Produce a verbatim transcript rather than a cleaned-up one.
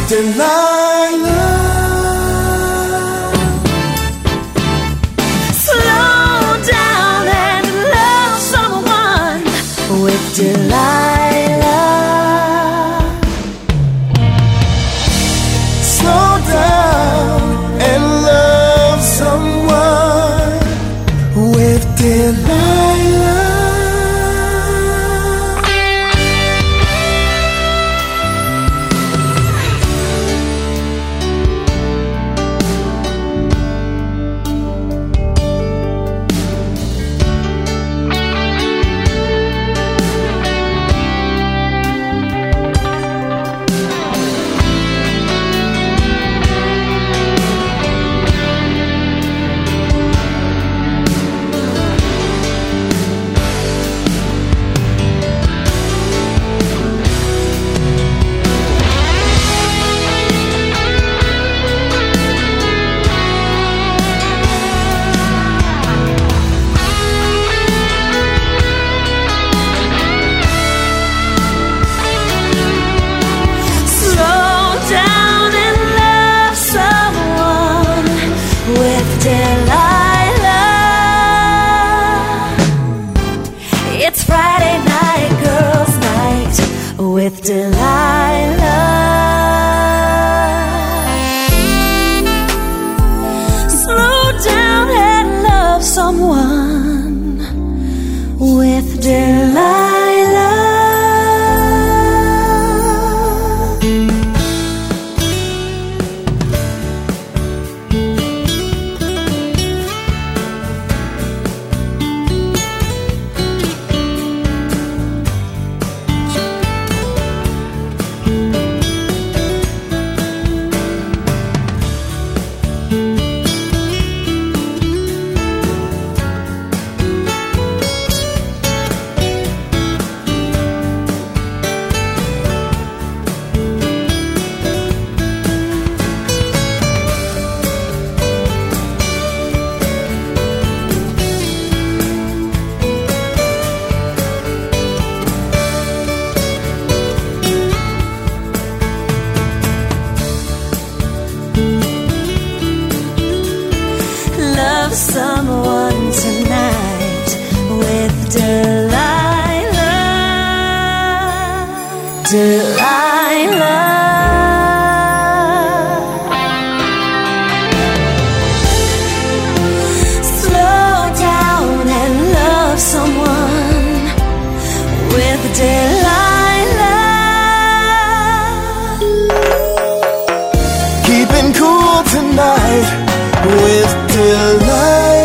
Delilah. Slow down and love someone with Delilah. Slow down and love someone with Delilah. It's Friday night, girls' night with Delilah. Slow down and love someone with Delilah. Love someone tonight with Delilah. Delilah. Slow down and love someone with Delilah. Keeping cool tonight with Delilah.